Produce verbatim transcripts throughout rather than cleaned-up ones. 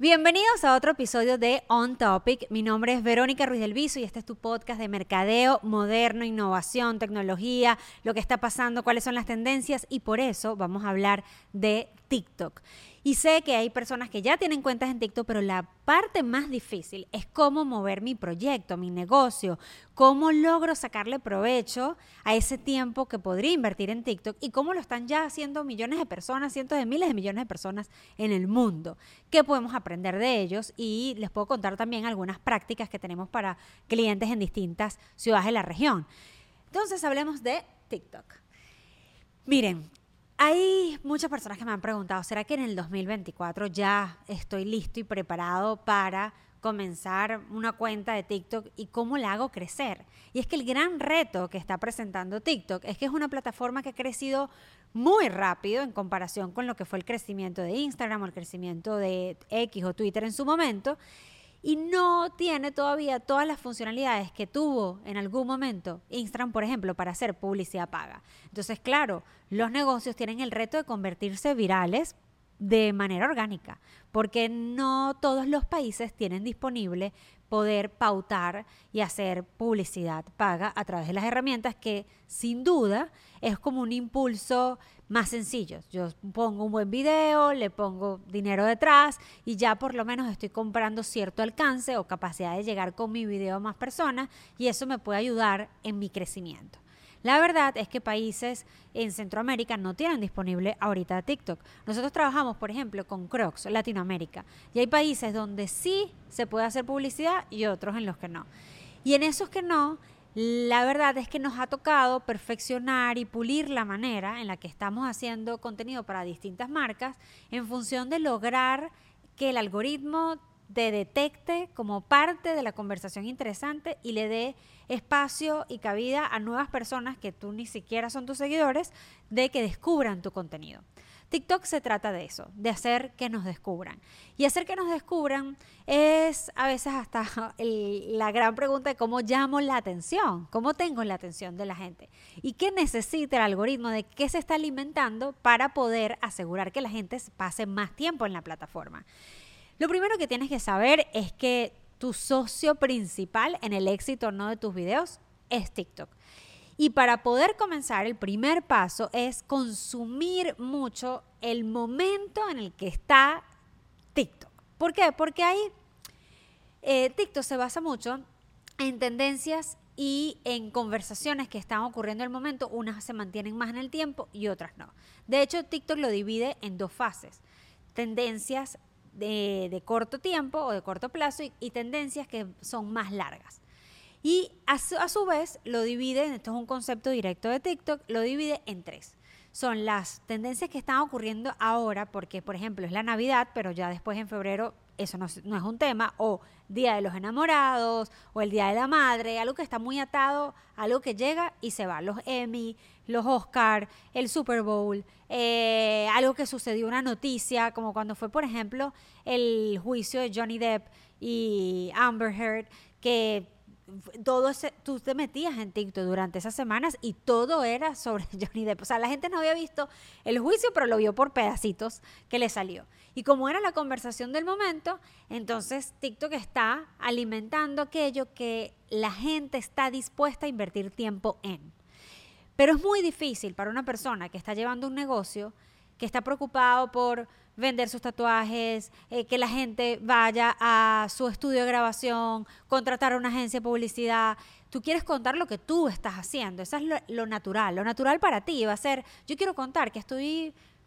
Bienvenidos a otro episodio de On Topic. Mi nombre es Verónica Ruiz del Viso y este es tu podcast de mercadeo moderno, innovación, tecnología, lo que está pasando, cuáles son las tendencias, y por eso vamos a hablar de TikTok. Y sé que hay personas que ya tienen cuentas en TikTok, pero la parte más difícil es cómo mover mi proyecto, mi negocio, cómo logro sacarle provecho a ese tiempo que podría invertir en TikTok y cómo lo están ya haciendo millones de personas, cientos de miles de millones de personas en el mundo. ¿Qué podemos aprender de ellos? Y les puedo contar también algunas prácticas que tenemos para clientes en distintas ciudades de la región. Entonces, hablemos de TikTok. Miren, hay muchas personas que me han preguntado, ¿será que en el dos mil veinticuatro ya estoy listo y preparado para comenzar una cuenta de TikTok y cómo la hago crecer? Y es que el gran reto que está presentando TikTok es que es una plataforma que ha crecido muy rápido en comparación con lo que fue el crecimiento de Instagram o el crecimiento de X o Twitter en su momento, y no tiene todavía todas las funcionalidades que tuvo en algún momento Instagram, por ejemplo, para hacer publicidad paga. Entonces, claro, los negocios tienen el reto de convertirse virales de manera orgánica, porque no todos los países tienen disponible poder pautar y hacer publicidad paga a través de las herramientas que, sin duda, es como un impulso más sencillo. Yo pongo un buen video, le pongo dinero detrás y ya por lo menos estoy comprando cierto alcance o capacidad de llegar con mi video a más personas, y eso me puede ayudar en mi crecimiento. La verdad es que países en Centroamérica no tienen disponible ahorita TikTok. Nosotros trabajamos, por ejemplo, con Crocs, Latinoamérica, y hay países donde sí se puede hacer publicidad y otros en los que no. Y en esos que no, la verdad es que nos ha tocado perfeccionar y pulir la manera en la que estamos haciendo contenido para distintas marcas en función de lograr que el algoritmo te detecte como parte de la conversación interesante y le dé espacio y cabida a nuevas personas que tú ni siquiera son tus seguidores, de que descubran tu contenido. TikTok se trata de eso, de hacer que nos descubran. Y hacer que nos descubran es a veces hasta el, la gran pregunta de cómo llamo la atención, cómo tengo la atención de la gente y qué necesita el algoritmo, de qué se está alimentando para poder asegurar que la gente pase más tiempo en la plataforma. Lo primero que tienes que saber es que tu socio principal en el éxito o no de tus videos es TikTok. Y para poder comenzar, el primer paso es consumir mucho el momento en el que está TikTok. ¿Por qué? Porque ahí eh, TikTok se basa mucho en tendencias y en conversaciones que están ocurriendo en el momento. Unas se mantienen más en el tiempo y otras no. De hecho, TikTok lo divide en dos fases: tendencias De, de corto tiempo o de corto plazo y, y tendencias que son más largas. Y a su, a su vez lo divide, esto es un concepto directo de TikTok, lo divide en tres. Son las tendencias que están ocurriendo ahora, porque por ejemplo es la Navidad, pero ya después en febrero eso no, no es un tema, o Día de los Enamorados, o el Día de la Madre, algo que está muy atado, algo que llega y se va. Los Emmy, los Oscar, el Super Bowl, eh, algo que sucedió, una noticia, como cuando fue, por ejemplo, el juicio de Johnny Depp y Amber Heard, que todo ese, tú te metías en TikTok durante esas semanas y todo era sobre Johnny Depp. O sea, la gente no había visto el juicio, pero lo vio por pedacitos que le salió. Y como era la conversación del momento, entonces TikTok está alimentando aquello que la gente está dispuesta a invertir tiempo en. Pero es muy difícil para una persona que está llevando un negocio, que está preocupado por vender sus tatuajes, eh, que la gente vaya a su estudio de grabación, contratar a una agencia de publicidad. Tú quieres contar lo que tú estás haciendo. Eso es lo, lo natural. Lo natural para ti va a ser: yo quiero contar que estoy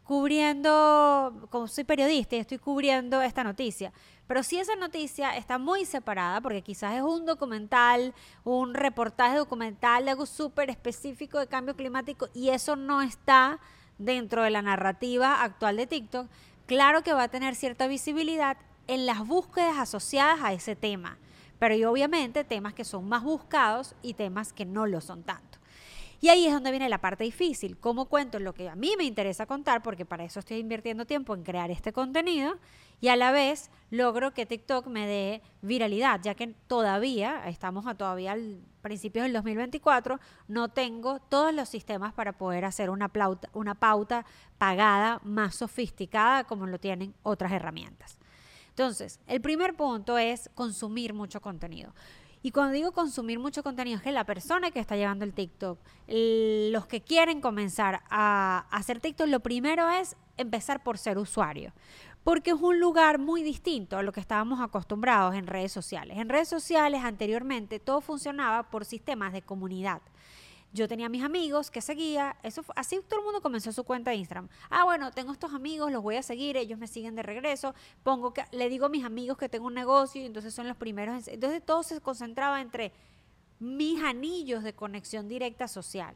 cubriendo, como soy periodista y estoy cubriendo esta noticia. Pero si esa noticia está muy separada, porque quizás es un documental, un reportaje documental de algo súper específico de cambio climático, y eso no está dentro de la narrativa actual de TikTok, claro que va a tener cierta visibilidad en las búsquedas asociadas a ese tema, pero hay obviamente temas que son más buscados y temas que no lo son tanto. Y ahí es donde viene la parte difícil: cómo cuento lo que a mí me interesa contar, porque para eso estoy invirtiendo tiempo en crear este contenido, y a la vez logro que TikTok me dé viralidad, ya que todavía, estamos a todavía al principios del dos mil veinticuatro, no tengo todos los sistemas para poder hacer una pauta, una pauta pagada más sofisticada como lo tienen otras herramientas. Entonces, el primer punto es consumir mucho contenido. Y cuando digo consumir mucho contenido, es que la persona que está llevando el TikTok, el, los que quieren comenzar a, a hacer TikTok, lo primero es empezar por ser usuario. Porque es un lugar muy distinto a lo que estábamos acostumbrados en redes sociales. En redes sociales, anteriormente, todo funcionaba por sistemas de comunidad. Yo tenía mis amigos que seguía, eso fue, así todo el mundo comenzó su cuenta de Instagram. Ah, bueno, tengo estos amigos, los voy a seguir, ellos me siguen de regreso, pongo que, le digo a mis amigos que tengo un negocio y entonces son los primeros. En, entonces todo se concentraba entre mis anillos de conexión directa social.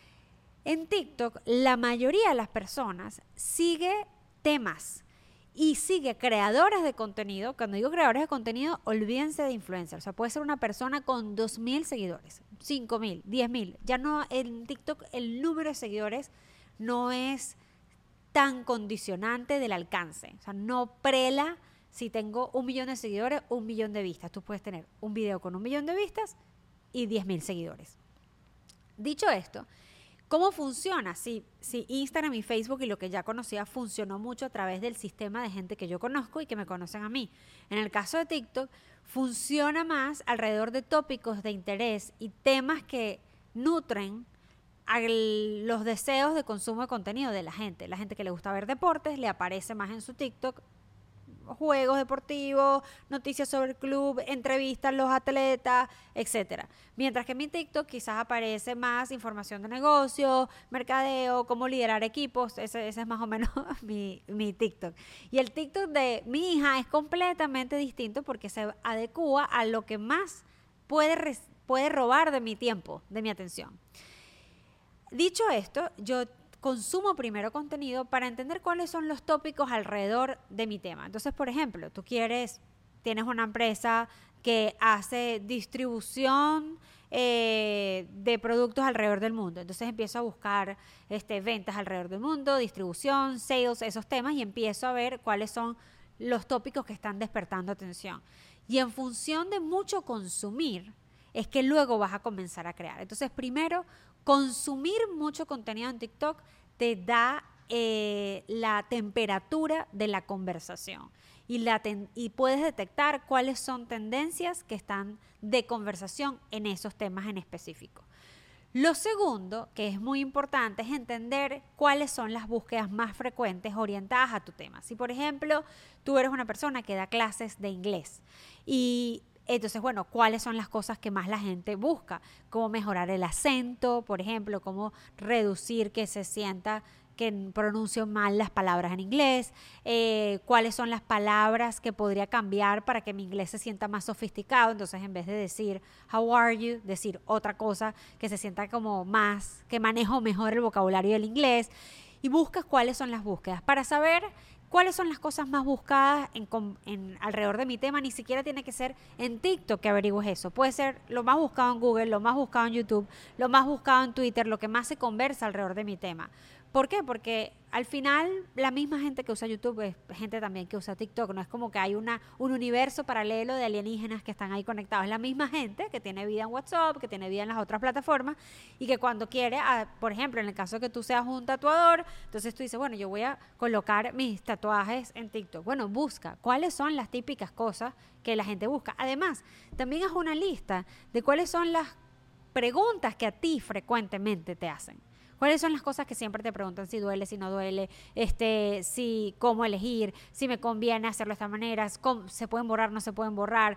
En TikTok, la mayoría de las personas sigue temas y sigue creadores de contenido. Cuando digo creadores de contenido, olvídense de influencers. O sea, puede ser una persona con dos mil seguidores, cinco mil, diez mil. Ya no, en TikTok el número de seguidores no es tan condicionante del alcance. O sea, no prela si tengo un millón de seguidores, un millón de vistas. Tú puedes tener un video con un millón de vistas y diez mil seguidores. Dicho esto, ¿cómo funciona? Si, si Instagram y Facebook y lo que ya conocía funcionó mucho a través del sistema de gente que yo conozco y que me conocen a mí. En el caso de TikTok, funciona más alrededor de tópicos de interés y temas que nutren a los deseos de consumo de contenido de la gente. La gente que le gusta ver deportes le aparece más en su TikTok juegos deportivos, noticias sobre el club, entrevistas a los atletas, etcétera. Mientras que en mi TikTok quizás aparece más información de negocio, mercadeo, cómo liderar equipos. Ese, ese es más o menos mi, mi TikTok. Y el TikTok de mi hija es completamente distinto porque se adecúa a lo que más puede, puede robar de mi tiempo, de mi atención. Dicho esto, yo consumo primero contenido para entender cuáles son los tópicos alrededor de mi tema. Entonces, por ejemplo, tú quieres, tienes una empresa que hace distribución eh, de productos alrededor del mundo. Entonces empiezo a buscar este, ventas alrededor del mundo, distribución, sales, esos temas, y empiezo a ver cuáles son los tópicos que están despertando atención. Y en función de mucho consumir, es que luego vas a comenzar a crear. Entonces, primero, consumir mucho contenido en TikTok te da eh, la temperatura de la conversación y, la ten- y puedes detectar cuáles son tendencias que están de conversación en esos temas en específico. Lo segundo, que es muy importante, es entender cuáles son las búsquedas más frecuentes orientadas a tu tema. Si, por ejemplo, tú eres una persona que da clases de inglés y entonces, bueno, ¿cuáles son las cosas que más la gente busca? Cómo mejorar el acento, por ejemplo, cómo reducir que se sienta que pronuncio mal las palabras en inglés, eh, cuáles son las palabras que podría cambiar para que mi inglés se sienta más sofisticado. Entonces, en vez de decir how are you, decir otra cosa que se sienta como más, que manejo mejor el vocabulario del inglés. Y buscas cuáles son las búsquedas para saber cuáles son las cosas más buscadas en, en, alrededor de mi tema. Ni siquiera tiene que ser en TikTok que averigües eso. Puede ser lo más buscado en Google, lo más buscado en YouTube, lo más buscado en Twitter, lo que más se conversa alrededor de mi tema. ¿Por qué? Porque al final la misma gente que usa YouTube es gente también que usa TikTok. No es como que hay una, un universo paralelo de alienígenas que están ahí conectados. Es la misma gente que tiene vida en WhatsApp, que tiene vida en las otras plataformas y que cuando quiere, a, por ejemplo, en el caso de que tú seas un tatuador, entonces tú dices, bueno, yo voy a colocar mis tatuajes en TikTok. Bueno, busca cuáles son las típicas cosas que la gente busca. Además, también haz una lista de cuáles son las preguntas que a ti frecuentemente te hacen. ¿Cuáles son las cosas que siempre te preguntan si duele, si no duele, este, si cómo elegir, si me conviene hacerlo de esta manera, cómo, se pueden borrar, no se pueden borrar?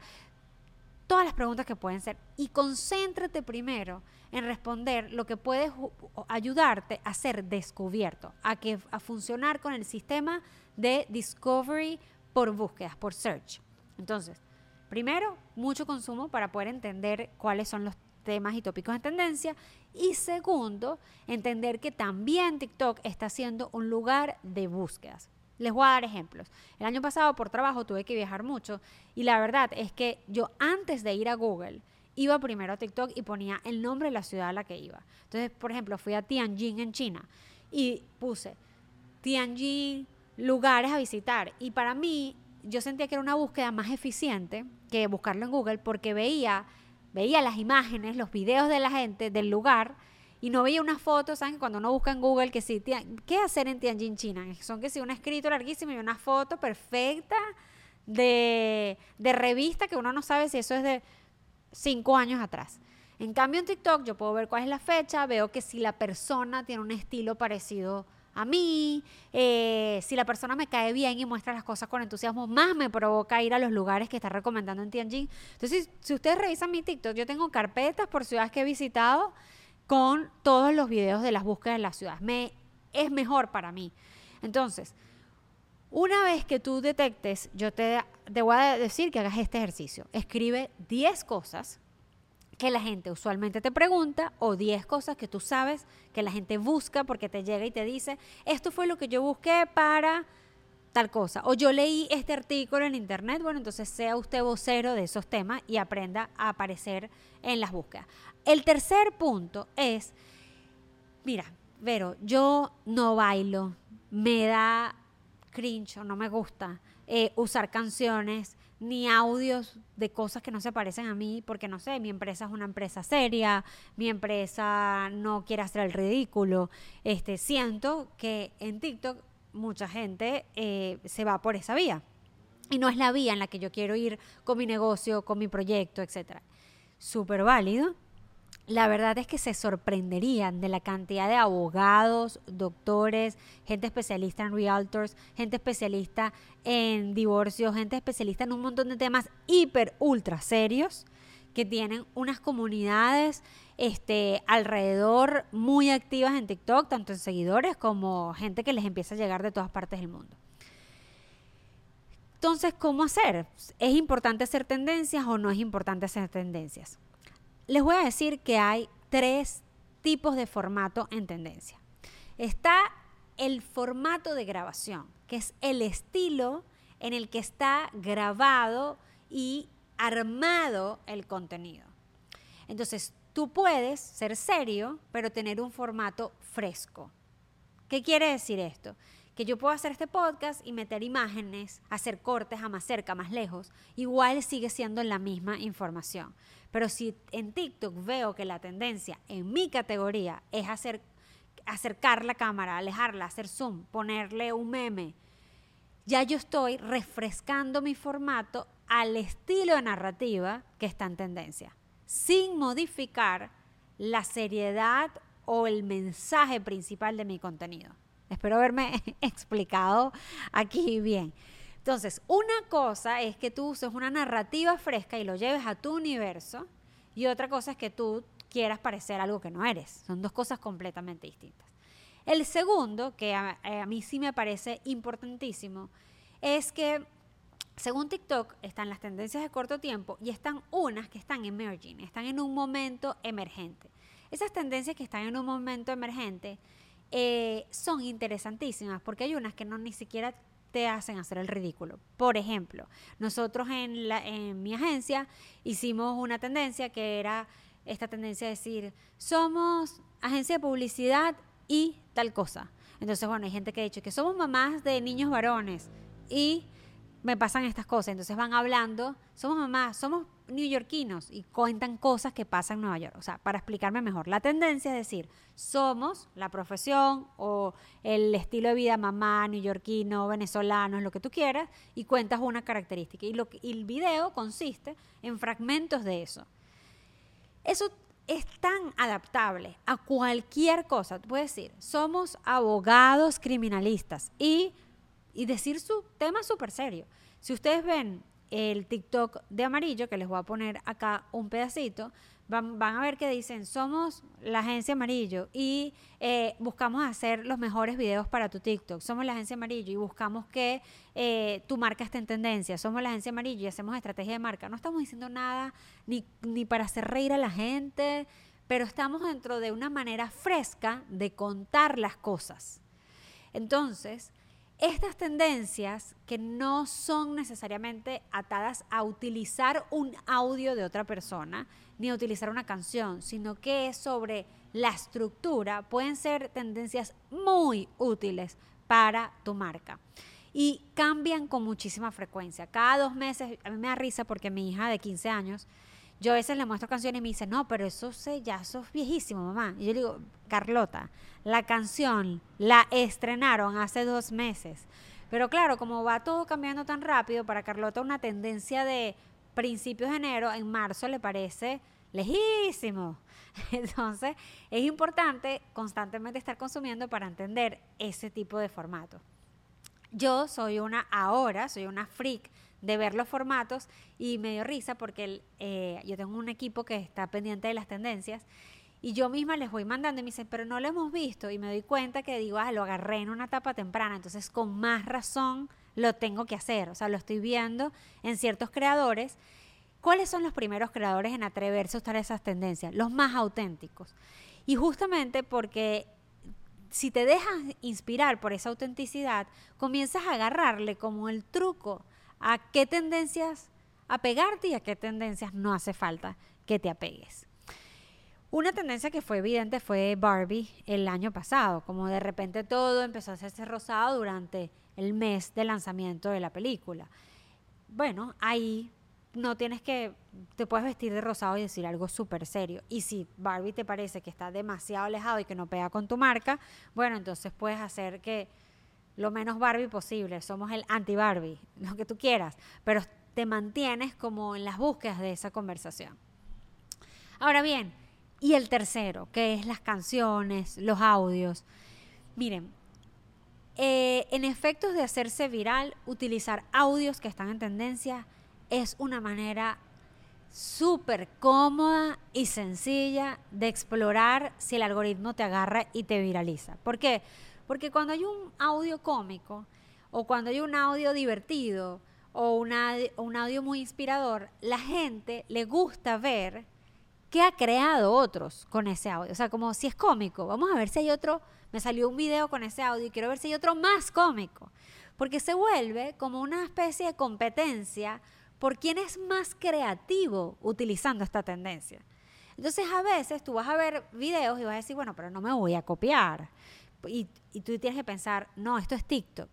Todas las preguntas que pueden ser. Y concéntrate primero en responder lo que puede ayudarte a ser descubierto, a, que, a funcionar con el sistema de discovery por búsquedas, por search. Entonces, primero, mucho consumo para poder entender cuáles son los temas y tópicos en tendencia. Y segundo, entender que también TikTok está siendo un lugar de búsquedas. Les voy a dar ejemplos. El año pasado por trabajo tuve que viajar mucho y la verdad es que yo antes de ir a Google iba primero a TikTok y ponía el nombre de la ciudad a la que iba. Entonces, por ejemplo, fui a Tianjin en China y puse Tianjin, lugares a visitar. Y para mí, yo sentía que era una búsqueda más eficiente que buscarlo en Google porque veía Veía las imágenes, los videos de la gente del lugar y no veía una foto. ¿Saben? Cuando uno busca en Google que sí, ¿qué hacer en Tianjin, China? Son que sí, un escrito larguísimo y una foto perfecta de, de revista que uno no sabe si eso es de cinco años atrás. En cambio, en TikTok yo puedo ver cuál es la fecha, veo que si la persona tiene un estilo parecido a mí, eh, si la persona me cae bien y muestra las cosas con entusiasmo, más me provoca ir a los lugares que está recomendando en Tianjin. Entonces, si, si ustedes revisan mi TikTok, yo tengo carpetas por ciudades que he visitado con todos los videos de las búsquedas de las ciudades. Me, es mejor para mí. Entonces, una vez que tú detectes, yo te, te voy a decir que hagas este ejercicio. Escribe diez cosas que la gente usualmente te pregunta o diez cosas que tú sabes que la gente busca porque te llega y te dice, esto fue lo que yo busqué para tal cosa. O yo leí este artículo en internet. Bueno, entonces sea usted vocero de esos temas y aprenda a aparecer en las búsquedas. El tercer punto es, mira, Vero, yo no bailo, me da cringe o no me gusta eh, usar canciones ni audios de cosas que no se parecen a mí, porque no sé, mi empresa es una empresa seria, mi empresa no quiere hacer el ridículo. Este, siento que en TikTok mucha gente eh, se va por esa vía y no es la vía en la que yo quiero ir con mi negocio, con mi proyecto, etcétera. Súper válido. La verdad es que se sorprenderían de la cantidad de abogados, doctores, gente especialista en realtors, gente especialista en divorcio, gente especialista en un montón de temas hiper, ultra serios que tienen unas comunidades este, alrededor muy activas en TikTok, tanto en seguidores como gente que les empieza a llegar de todas partes del mundo. Entonces, ¿cómo hacer? ¿Es importante hacer tendencias o no es importante hacer tendencias? Les voy a decir que hay tres tipos de formato en tendencia. Está el formato de grabación, que es el estilo en el que está grabado y armado el contenido. Entonces, tú puedes ser serio, pero tener un formato fresco. ¿Qué quiere decir esto? Que yo puedo hacer este podcast y meter imágenes, hacer cortes a más cerca, más lejos, igual sigue siendo la misma información. Pero si en TikTok veo que la tendencia en mi categoría es hacer, acercar la cámara, alejarla, hacer zoom, ponerle un meme, ya yo estoy refrescando mi formato al estilo de narrativa que está en tendencia, sin modificar la seriedad o el mensaje principal de mi contenido. Espero haberme explicado aquí bien. Entonces, una cosa es que tú uses una narrativa fresca y lo lleves a tu universo, y otra cosa es que tú quieras parecer algo que no eres. Son dos cosas completamente distintas. El segundo, que a, a mí sí me parece importantísimo, es que según TikTok están las tendencias de corto tiempo y están unas que están emerging, están en un momento emergente. Esas tendencias que están en un momento emergente eh, son interesantísimas porque hay unas que no ni siquiera te hacen hacer el ridículo. Por ejemplo, nosotros en, la, en mi agencia hicimos una tendencia que era esta tendencia de decir, somos agencia de publicidad y tal cosa. Entonces, bueno, hay gente que ha dicho que somos mamás de niños varones y me pasan estas cosas. Entonces van hablando, somos mamás, somos neoyorquinos y cuentan cosas que pasan en Nueva York. O sea, para explicarme mejor, la tendencia es decir, somos la profesión o el estilo de vida mamá, neoyorquino, venezolano, lo que tú quieras, y cuentas una característica. Y, lo, y el video consiste en fragmentos de eso. Eso es tan adaptable a cualquier cosa. Tú puedes decir, somos abogados criminalistas y, y decir su tema súper serio. Si ustedes ven el TikTok de Amarillo, que les voy a poner acá un pedacito, van, van a ver que dicen, somos la agencia Amarillo y eh, buscamos hacer los mejores videos para tu TikTok. Somos la agencia Amarillo y buscamos que eh, tu marca esté en tendencia. Somos la agencia Amarillo y hacemos estrategia de marca. No estamos diciendo nada ni, ni para hacer reír a la gente, pero estamos dentro de una manera fresca de contar las cosas. Entonces, estas tendencias que no son necesariamente atadas a utilizar un audio de otra persona ni a utilizar una canción, sino que es sobre la estructura, pueden ser tendencias muy útiles para tu marca. Y cambian con muchísima frecuencia. Cada dos meses, a mí me da risa porque mi hija de quince años, yo a veces le muestro canciones y me dice, no, pero eso se, ya eso es viejísimo, mamá. Y yo le digo, Carlota, la canción la estrenaron hace dos meses, Pero claro, como va todo cambiando tan rápido, para Carlota una tendencia de principios de enero, en marzo le parece lejísimo. Entonces, es importante constantemente estar consumiendo para entender ese tipo de formato. Yo soy una, ahora, soy una freak de ver los formatos y me dio risa porque el, eh, yo tengo un equipo que está pendiente de las tendencias y yo misma les voy mandando y me dicen, pero no lo hemos visto, y me doy cuenta que digo, ah, lo agarré en una etapa temprana, entonces con más razón lo tengo que hacer, o sea, lo estoy viendo en ciertos creadores. ¿Cuáles son los primeros creadores en atreverse a usar esas tendencias? Los más auténticos. Y justamente porque si te dejas inspirar por esa autenticidad, comienzas a agarrarle como el truco a qué tendencias apegarte y a qué tendencias no hace falta que te apegues. Una tendencia que fue evidente fue Barbie el año pasado, como de repente todo empezó a hacerse rosado durante el mes de lanzamiento de la película. Bueno, ahí no tienes que, te puedes vestir de rosado y decir algo súper serio. Y si Barbie te parece que está demasiado alejado y que no pega con tu marca, bueno, entonces puedes hacer que lo menos Barbie posible, somos el anti-Barbie, lo que tú quieras, pero te mantienes como en las búsquedas de esa conversación. Ahora bien, y el tercero, que es las canciones, los audios. Miren, eh, en efectos de hacerse viral, utilizar audios que están en tendencia es una manera súper cómoda y sencilla de explorar si el algoritmo te agarra y te viraliza. ¿Por qué? Porque cuando hay un audio cómico o cuando hay un audio divertido o una, un audio muy inspirador, la gente le gusta ver qué ha creado otros con ese audio. O sea, como si es cómico, vamos a ver si hay otro, me salió un video con ese audio y quiero ver si hay otro más cómico. Porque se vuelve como una especie de competencia por quién es más creativo utilizando esta tendencia. Entonces a veces tú vas a ver videos y vas a decir, bueno, pero no me voy a copiar. Y, y tú tienes que pensar, no, esto es TikTok.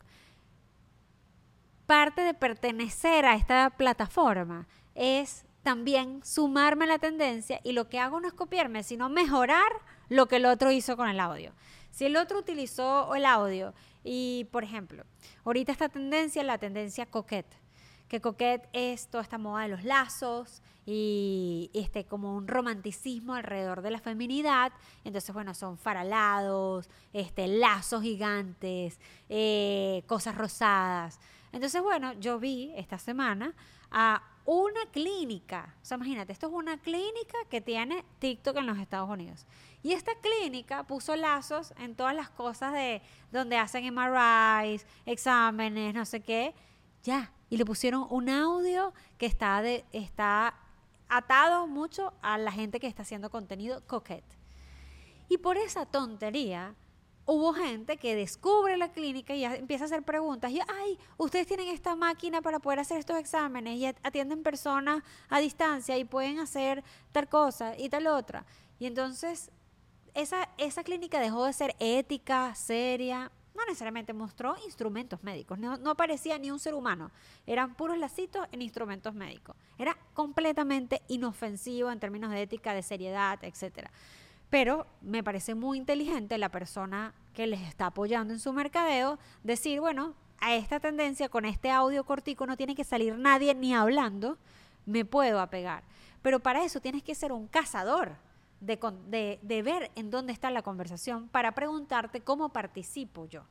Parte de pertenecer a esta plataforma es también sumarme a la tendencia, y lo que hago no es copiarme, sino mejorar lo que el otro hizo con el audio. Si el otro utilizó el audio y, por ejemplo, ahorita esta tendencia, la tendencia coquette, que coquette es toda esta moda de los lazos y este, como un romanticismo alrededor de la feminidad. Entonces, bueno, son faralados, este, lazos gigantes, eh, cosas rosadas. Entonces, bueno, yo vi esta semana a una clínica, o sea, imagínate, esto es una clínica que tiene TikTok en los Estados Unidos. Y esta clínica puso lazos en todas las cosas de donde hacen M R Is, exámenes, no sé qué, ya. Y le pusieron un audio que está, de, está atado mucho a la gente que está haciendo contenido coquette. Y por esa tontería hubo gente que descubre la clínica y empieza a hacer preguntas. Y, ay, ustedes tienen esta máquina para poder hacer estos exámenes y atienden personas a distancia y pueden hacer tal cosa y tal otra. Y entonces esa, esa clínica dejó de ser ética, seria. No necesariamente mostró instrumentos médicos, no, no aparecía ni un ser humano, eran puros lacitos en instrumentos médicos. Era completamente inofensivo en términos de ética, de seriedad, etcétera. Pero me parece muy inteligente la persona que les está apoyando en su mercadeo decir, bueno, a esta tendencia con este audio cortico no tiene que salir nadie ni hablando, me puedo apegar. Pero para eso tienes que ser un cazador de, de, de ver en dónde está la conversación para preguntarte cómo participo yo.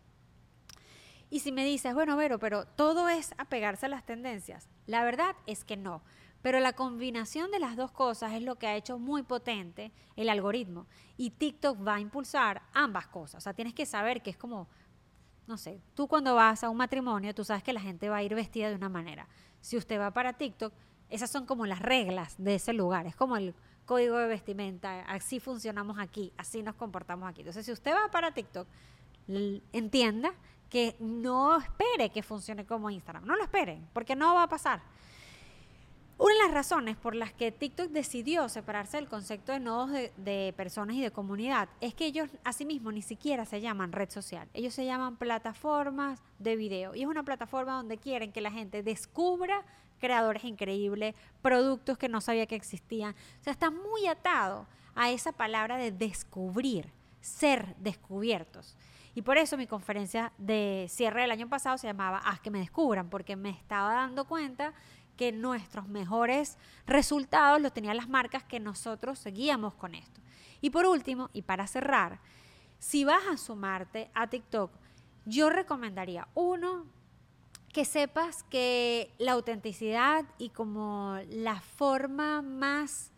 Y si me dices, bueno, Vero, pero todo es apegarse a las tendencias. La verdad es que no. Pero la combinación de las dos cosas es lo que ha hecho muy potente el algoritmo. Y TikTok va a impulsar ambas cosas. O sea, tienes que saber que es como, no sé, tú cuando vas a un matrimonio, tú sabes que la gente va a ir vestida de una manera. Si usted va para TikTok, esas son como las reglas de ese lugar. Es como el código de vestimenta. Así funcionamos aquí, así nos comportamos aquí. Entonces, si usted va para TikTok, entienda que no espere que funcione como Instagram. No lo esperen, porque no va a pasar. Una de las razones por las que TikTok decidió separarse del concepto de nodos de, de personas y de comunidad es que ellos asimismo ni siquiera se llaman red social. Ellos se llaman plataformas de video. Y es una plataforma donde quieren que la gente descubra creadores increíbles, productos que no sabía que existían. O sea, está muy atado a esa palabra de descubrir, ser descubiertos. Y por eso mi conferencia de cierre del año pasado se llamaba Haz que me descubran, porque me estaba dando cuenta que nuestros mejores resultados los tenían las marcas que nosotros seguíamos con esto. Y por último, y para cerrar, si vas a sumarte a TikTok, yo recomendaría, uno, que sepas que la autenticidad y como la forma más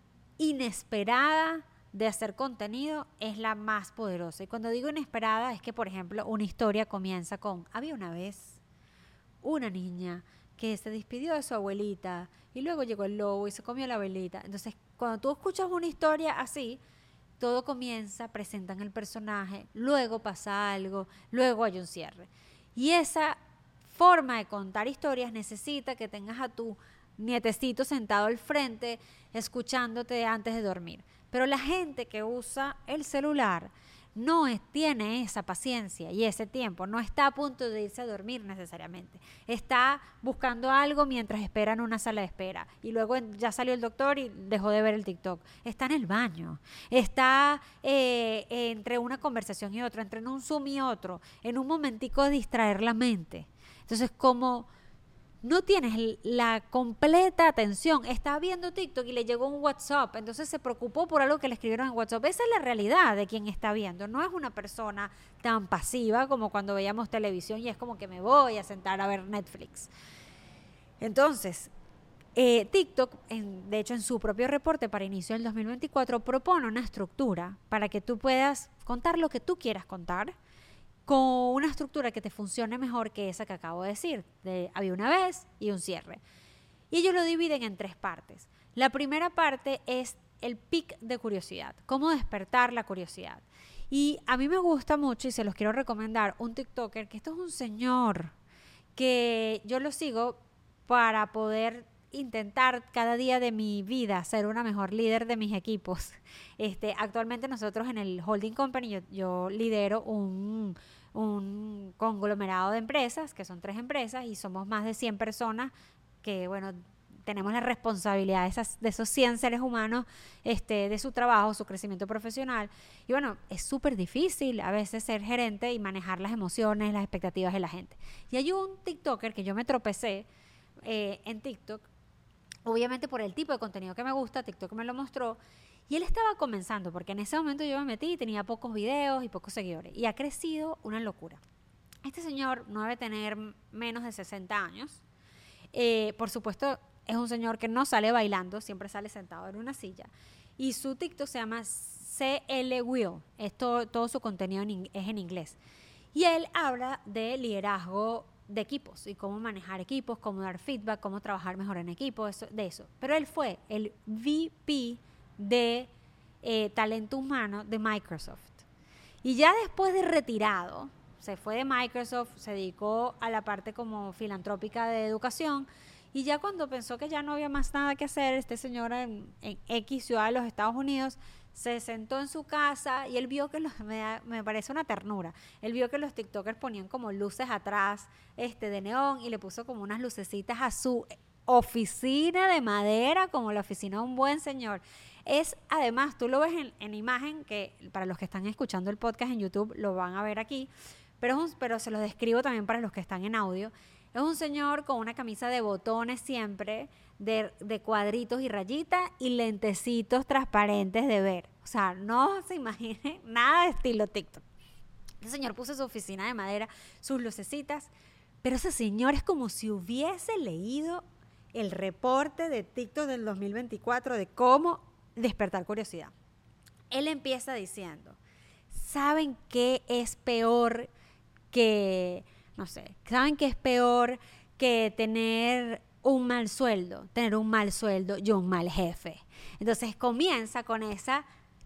inesperada de hacer contenido es la más poderosa. Y cuando digo inesperada es que, por ejemplo, una historia comienza con: había una vez una niña que se despidió de su abuelita y luego llegó el lobo y se comió a la abuelita. Entonces, cuando tú escuchas una historia así, todo comienza, presentan el personaje, luego pasa algo, luego hay un cierre. Y esa forma de contar historias necesita que tengas a tu nietecito sentado al frente, escuchándote antes de dormir. Pero la gente que usa el celular no es, tiene esa paciencia y ese tiempo, no está a punto de irse a dormir necesariamente. Está buscando algo mientras espera en una sala de espera y luego ya salió el doctor y dejó de ver el TikTok. Está en el baño, está eh, entre una conversación y otra, entre un Zoom y otro, en un momentico de distraer la mente. Entonces, como no tienes la completa atención, está viendo TikTok y le llegó un WhatsApp, entonces se preocupó por algo que le escribieron en WhatsApp. Esa es la realidad de quien está viendo. No es una persona tan pasiva como cuando veíamos televisión y es como que me voy a sentar a ver Netflix. Entonces, eh, TikTok, en, de hecho en su propio reporte para inicio del dos mil veinticuatro, propone una estructura para que tú puedas contar lo que tú quieras contar, con una estructura que te funcione mejor que esa que acabo de decir, de había una vez y un cierre. Y ellos lo dividen en tres partes. La primera parte es el pic de curiosidad, cómo despertar la curiosidad. Y a mí me gusta mucho y se los quiero recomendar un TikToker, que esto es un señor que yo lo sigo para poder intentar cada día de mi vida ser una mejor líder de mis equipos. Este, actualmente nosotros en el Holding Company, yo, yo lidero un, un conglomerado de empresas, que son tres empresas, y somos más de cien personas que, bueno, tenemos la responsabilidad de, esas, de esos cien seres humanos, este, de su trabajo, su crecimiento profesional. Y bueno, es súper difícil a veces ser gerente y manejar las emociones, las expectativas de la gente. Y hay un TikToker que yo me tropecé eh, en TikTok, obviamente por el tipo de contenido que me gusta, TikTok me lo mostró, y él estaba comenzando, porque en ese momento yo me metí y tenía pocos videos y pocos seguidores, y ha crecido una locura. Este señor no debe tener menos de sesenta años, eh, por supuesto es un señor que no sale bailando, siempre sale sentado en una silla, y su TikTok se llama C L Will, Esto, todo su contenido en, es en inglés, y él habla de liderazgo de equipos y cómo manejar equipos, cómo dar feedback, cómo trabajar mejor en equipo, eso, de eso. Pero él fue el V P de eh, talento humano de Microsoft. Y ya después de retirado, se fue de Microsoft, se dedicó a la parte como filantrópica de educación, y ya cuando pensó que ya no había más nada que hacer, este señor en, en X ciudad de los Estados Unidos se sentó en su casa y él vio que los, me, da, me parece una ternura, él vio que los tiktokers ponían como luces atrás este, de neón, y le puso como unas lucecitas a su oficina de madera, como la oficina de un buen señor. Es, además, tú lo ves en, en imagen, que para los que están escuchando el podcast en YouTube lo van a ver aquí, pero, es un, pero se los describo también para los que están en audio. Es un señor con una camisa de botones siempre, de, de cuadritos y rayitas, y lentecitos transparentes de ver. O sea, no se imagine nada de estilo TikTok. El señor puso su oficina de madera, sus lucecitas, pero ese señor es como si hubiese leído el reporte de TikTok del dos mil veinticuatro de cómo despertar curiosidad. Él empieza diciendo, ¿saben qué es peor que... No sé, ¿saben qué es peor que tener un mal sueldo? Tener un mal sueldo y un mal jefe. Entonces comienza con esa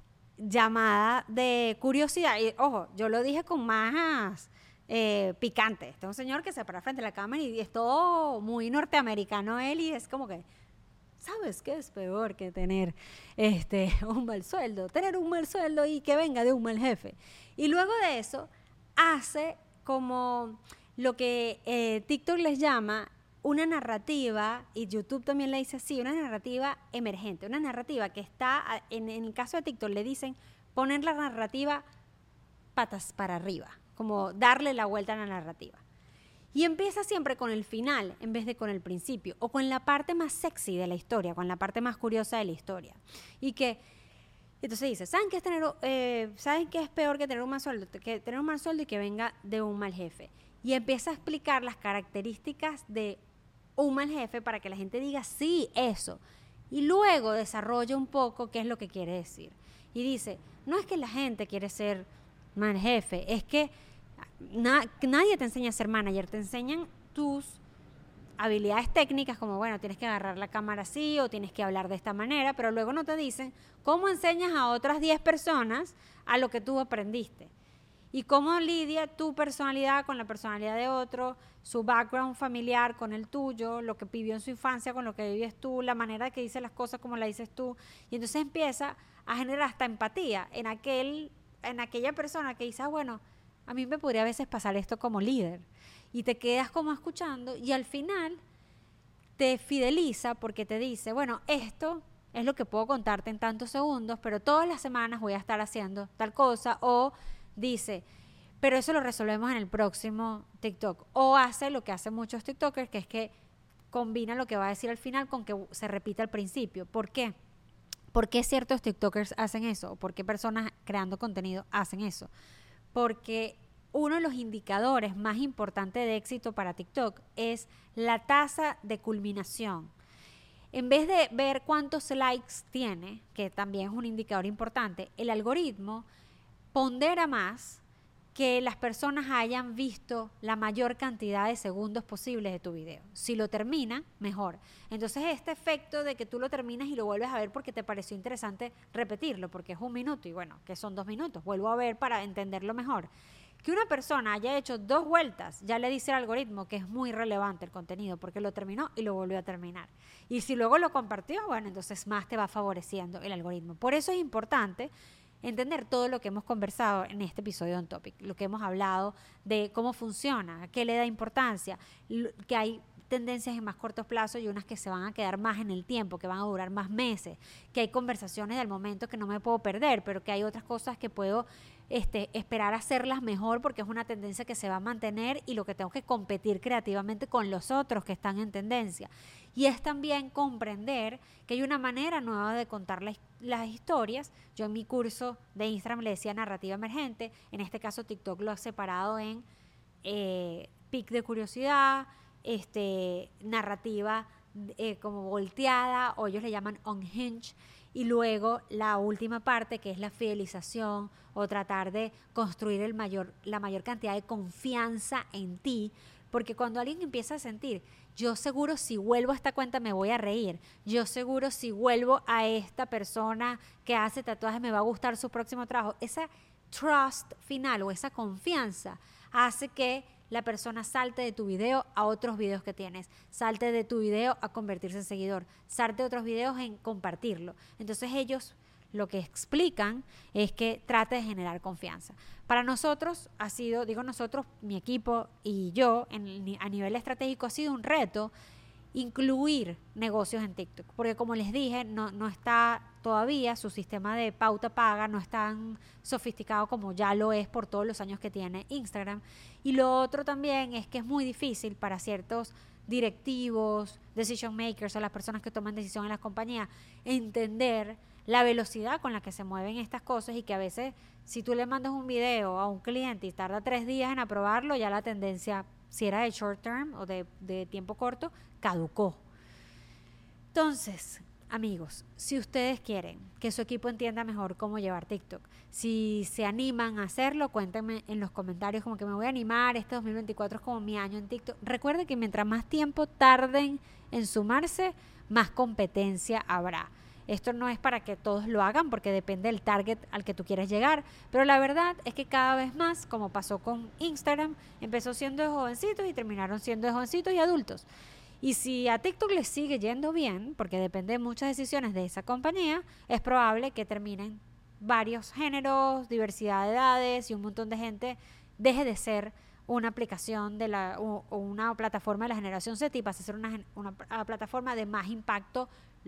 llamada de curiosidad. Y ojo, yo lo dije con más eh, picante. Este es un señor que se para frente a la cámara y es todo muy norteamericano él, y es como que, ¿sabes qué es peor que tener este, un mal sueldo? Tener un mal sueldo y que venga de un mal jefe. Y luego de eso hace como... lo que eh, TikTok les llama una narrativa, y YouTube también le dice así, una narrativa emergente, una narrativa que está, en, en el caso de TikTok le dicen poner la narrativa patas para arriba, como darle la vuelta a la narrativa. Y empieza siempre con el final en vez de con el principio, o con la parte más sexy de la historia, con la parte más curiosa de la historia. Y que, entonces dice, ¿saben qué es, tener, eh, ¿saben qué es peor que tener un mal sueldo? Que tener un mal sueldo y que venga de un mal jefe. Y empieza a explicar las características de un mal jefe para que la gente diga, sí, eso. Y luego desarrolla un poco qué es lo que quiere decir. Y dice, no es que la gente quiere ser mal jefe, es que Na, nadie te enseña a ser manager, te enseñan tus habilidades técnicas, como bueno, tienes que agarrar la cámara así o tienes que hablar de esta manera, pero luego no te dicen cómo enseñas a otras diez personas a lo que tú aprendiste y cómo lidia tu personalidad con la personalidad de otro, su background familiar con el tuyo, lo que vivió en su infancia con lo que vives tú, la manera que dice las cosas como la dices tú, y entonces empieza a generar hasta empatía en, aquel, en aquella persona que dice, ah, bueno, a mí me podría a veces pasar esto como líder. Y te quedas como escuchando y al final te fideliza porque te dice, bueno, esto es lo que puedo contarte en tantos segundos, pero todas las semanas voy a estar haciendo tal cosa. O dice, pero eso lo resolvemos en el próximo TikTok. O hace lo que hacen muchos TikTokers, que es que combina lo que va a decir al final con que se repita al principio. ¿Por qué? ¿Por qué ciertos TikTokers hacen eso? ¿Por qué personas creando contenido hacen eso? Porque uno de los indicadores más importantes de éxito para TikTok es la tasa de culminación. En vez de ver cuántos likes tiene, que también es un indicador importante, el algoritmo pondera más que las personas hayan visto la mayor cantidad de segundos posibles de tu video. Si lo termina, mejor. Entonces este efecto de que tú lo terminas y lo vuelves a ver porque te pareció interesante repetirlo, porque es un minuto y bueno, que son dos minutos, vuelvo a ver para entenderlo mejor. Que una persona haya hecho dos vueltas, ya le dice al algoritmo que es muy relevante el contenido, porque lo terminó y lo volvió a terminar. Y si luego lo compartió, bueno, entonces más te va favoreciendo el algoritmo. Por eso es importante entender todo lo que hemos conversado en este episodio de On Topic, lo que hemos hablado de cómo funciona, qué le da importancia, que hay tendencias en más cortos plazos y unas que se van a quedar más en el tiempo, que van a durar más meses, que hay conversaciones del momento que no me puedo perder, pero que hay otras cosas que puedo este, esperar a hacerlas mejor porque es una tendencia que se va a mantener y lo que tengo que competir creativamente con los otros que están en tendencia. Y es también comprender que hay una manera nueva de contar la, las historias. Yo en mi curso de Instagram le decía narrativa emergente, en este caso TikTok lo ha separado en eh, pic de curiosidad, este, narrativa eh, como volteada, o ellos le llaman unhinged, y luego la última parte que es la fidelización o tratar de construir el mayor, la mayor cantidad de confianza en ti, porque cuando alguien empieza a sentir, yo seguro si vuelvo a esta cuenta me voy a reír, yo seguro si vuelvo a esta persona que hace tatuajes me va a gustar su próximo trabajo, esa trust final o esa confianza hace que la persona salte de tu video a otros videos que tienes, salte de tu video a convertirse en seguidor, salte de otros videos en compartirlo. Entonces ellos lo que explican es que trate de generar confianza. Para nosotros ha sido, digo nosotros, mi equipo y yo, en, a nivel estratégico ha sido un reto incluir negocios en TikTok, porque como les dije, no, no está todavía, su sistema de pauta paga no es tan sofisticado como ya lo es por todos los años que tiene Instagram. Y lo otro también es que es muy difícil para ciertos directivos, decision makers o las personas que toman decisión en las compañías entender la velocidad con la que se mueven estas cosas y que a veces si tú le mandas un video a un cliente y tarda tres días en aprobarlo, ya la tendencia, si era de short term o de, de tiempo corto, caducó. Entonces, amigos, si ustedes quieren que su equipo entienda mejor cómo llevar TikTok, si se animan a hacerlo, cuéntenme en los comentarios como que me voy a animar, este dos mil veinticuatro es como mi año en TikTok. Recuerden que mientras más tiempo tarden en sumarse, más competencia habrá. Esto no es para que todos lo hagan porque depende del target al que tú quieres llegar, pero la verdad es que cada vez más, como pasó con Instagram, empezó siendo de jovencitos y terminaron siendo de jovencitos y adultos. Y si a TikTok les sigue yendo bien, porque depende de muchas decisiones de esa compañía, es probable que terminen varios géneros, diversidad de edades y un montón de gente deje de ser una aplicación de la, o, o una plataforma de la generación Z y pase a ser una, una plataforma de más impacto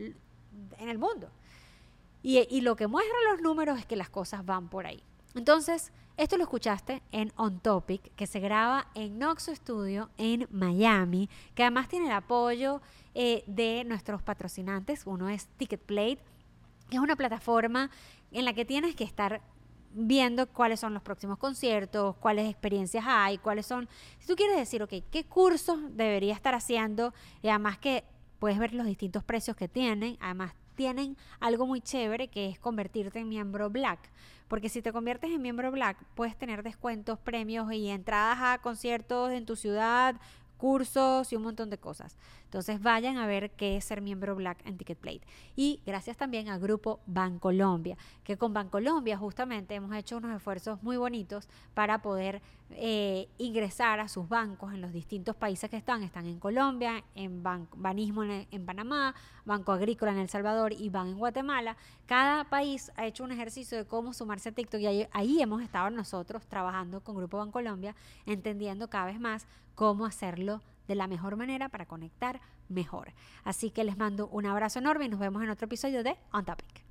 en el mundo. Y, y lo que muestran los números es que las cosas van por ahí. Entonces, Esto lo escuchaste en On Topic, que se graba en Noxo Studio en Miami, que además tiene el apoyo eh, de nuestros patrocinantes. Uno es Ticketplate, que es una plataforma en la que tienes que estar viendo cuáles son los próximos conciertos, cuáles experiencias hay, cuáles son... Si tú quieres decir, ok, ¿qué cursos debería estar haciendo? Y además que puedes ver los distintos precios que tienen. Además tienen algo muy chévere que es convertirte en miembro Black. Porque si te conviertes en miembro Black, puedes tener descuentos, premios y entradas a conciertos en tu ciudad, cursos y un montón de cosas. Entonces vayan a ver qué es ser miembro Black en Ticketplate. Y gracias también al grupo Bancolombia, que con Bancolombia justamente hemos hecho unos esfuerzos muy bonitos para poder eh, ingresar a sus bancos en los distintos países que están. Están en Colombia, en Ban- Banismo en, en Panamá, Banco Agrícola en El Salvador y Ban en Guatemala. Cada país ha hecho un ejercicio de cómo sumarse a TikTok y ahí, ahí hemos estado nosotros trabajando con Grupo Bancolombia, entendiendo cada vez más cómo hacerlo de la mejor manera para conectar mejor. Así que les mando un abrazo enorme y nos vemos en otro episodio de On Topic.